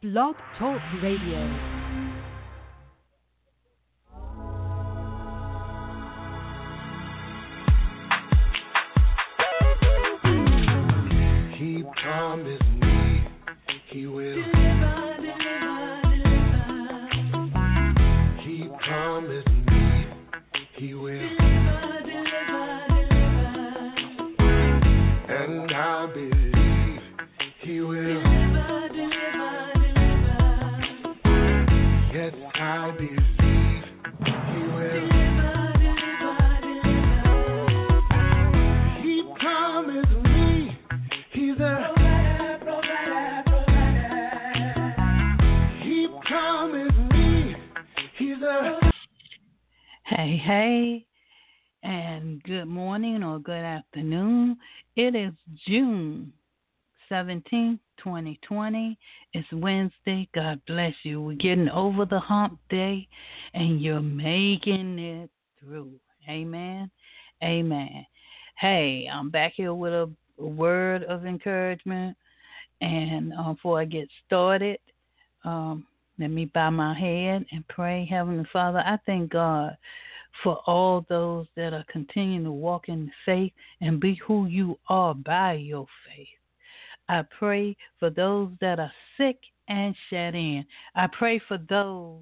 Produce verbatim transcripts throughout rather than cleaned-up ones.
Blog Talk Radio. He promised me he will deliver, deliver, deliver. He promised me he will deliver, deliver, deliver. And I believe he will deliver, deliver, deliver. Yes, I believe he will deliver, deliver, deliver. He promised me he's a provider, provider, provider. He promised me he's a Hey, hey, and good morning or good afternoon. It is June seventeenth, twenty twenty. It's Wednesday. God bless you. We're getting over the hump day, and you're making it through. Amen. Amen. Hey, I'm back here with a, a word of encouragement. And uh, before I get started, um, let me bow my head and pray. Heavenly Father, I thank God for all those that are continuing to walk in faith and be who you are by your faith. I pray for those that are sick and shut in. I pray for those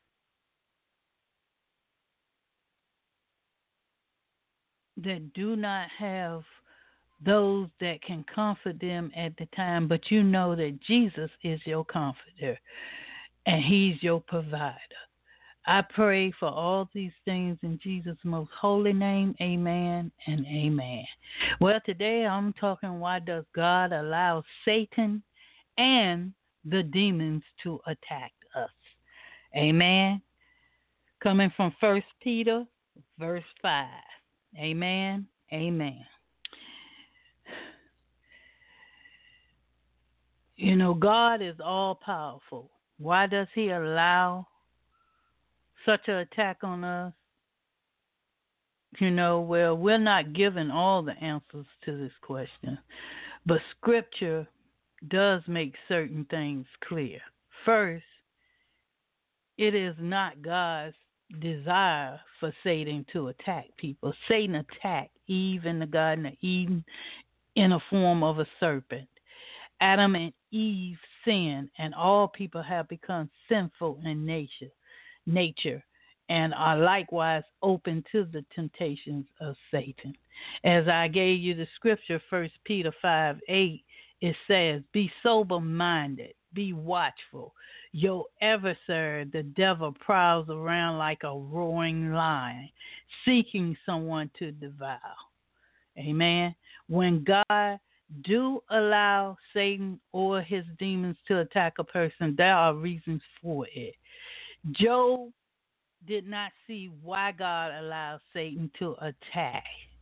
that do not have those that can comfort them at the time, but you know that Jesus is your comforter and he's your provider. I pray for all these things in Jesus' most holy name. Amen and amen. Well, today I'm talking, why does God allow Satan and the demons to attack us? Amen. Coming from First Peter, verse five. Amen. Amen. You know, God is all powerful. Why does he allow such an attack on us? You know, well, we're not given all the answers to this question, but Scripture does make certain things clear. First, it is not God's desire for Satan to attack people. Satan attacked Eve in the Garden of Eden in a form of a serpent. Adam and Eve sinned, and all people have become sinful in nature, nature, and are likewise open to the temptations of Satan. As I gave you the scripture, First Peter five eight, it says, "Be sober-minded, be watchful. Your adversary, the devil, prowls around like a roaring lion, seeking someone to devour." Amen. When God do allow Satan or his demons to attack a person, there are reasons for it. Job did not see why God allowed Satan to attack,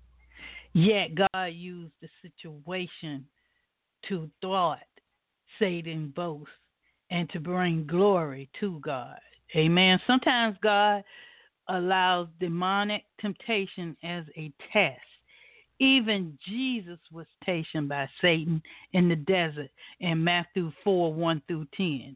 yet God used the situation to thwart Satan's boast and to bring glory to God. Amen. Sometimes God allows demonic temptation as a test. Even Jesus was tempted by Satan in the desert in Matthew four, one through ten.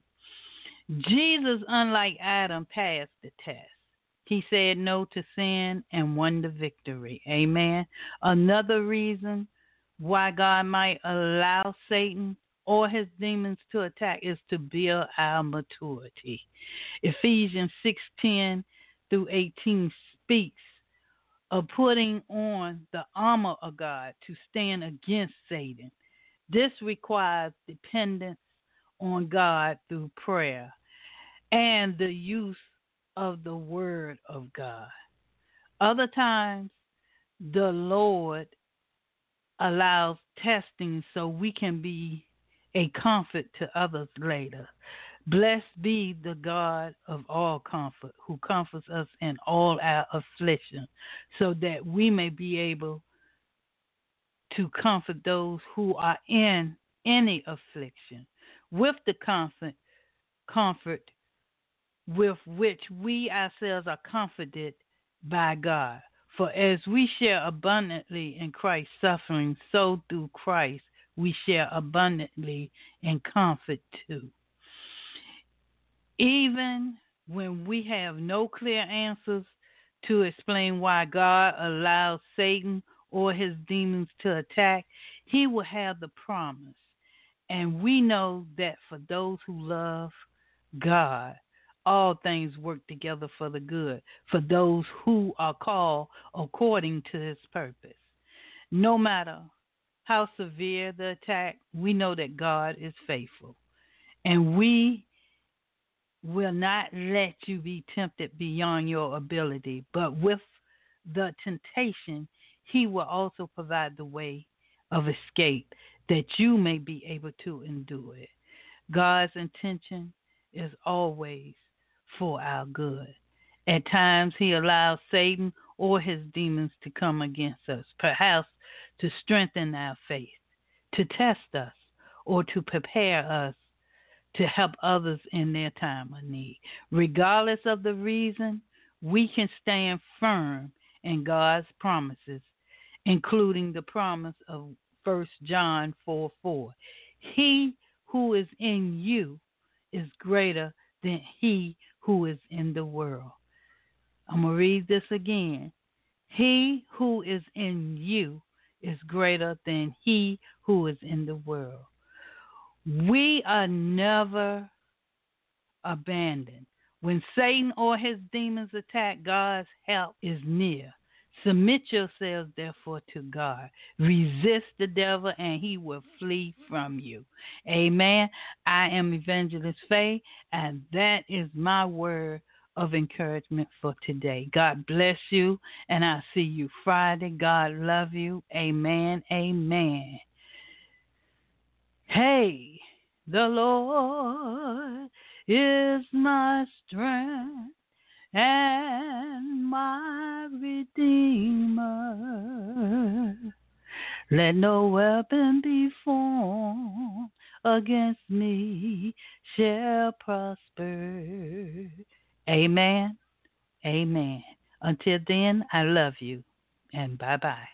Jesus, unlike Adam, passed the test. He said no to sin and won the victory. Amen. Another reason why God might allow Satan or his demons to attack is to build our maturity. Ephesians six, ten through eighteen speaks of putting on the armor of God to stand against Satan. This requires dependence on God through prayer and the use of the Word of God. Other times, the Lord allows testing so we can be a comfort to others later. Blessed be the God of all comfort, who comforts us in all our affliction, so that we may be able to comfort those who are in any affliction with the comfort, comfort with which we ourselves are comforted by God. For as we share abundantly in Christ's suffering, so through Christ we share abundantly in comfort too. Even when we have no clear answers to explain why God allows Satan or his demons to attack, he will have the promise. And we know that for those who love God, all things work together for the good, for those who are called according to his purpose. No matter how severe the attack, we know that God is faithful. And we will not let you be tempted beyond your ability, but with the temptation, he will also provide the way of escape that you may be able to endure it. God's intention is always for our good. At times, he allows Satan or his demons to come against us, perhaps to strengthen our faith, to test us, or to prepare us to help others in their time of need. Regardless of the reason, we can stand firm in God's promises, including the promise of First John four four. He who is in you is greater than he who is in the world. I'm going to read this again. He who is in you is greater than he who is in the world. We are never abandoned. When Satan or his demons attack, God's help is near. Submit yourselves, therefore, to God. Resist the devil, and he will flee from you. Amen. I am Evangelist Faye, and that is my word of encouragement for today. God bless you, and I'll see you Friday. God love you. Amen. Amen. Hey, the Lord is my strength and my Redeemer. Let no weapon be formed against me shall prosper. Amen. Amen. Until then, I love you, and bye-bye.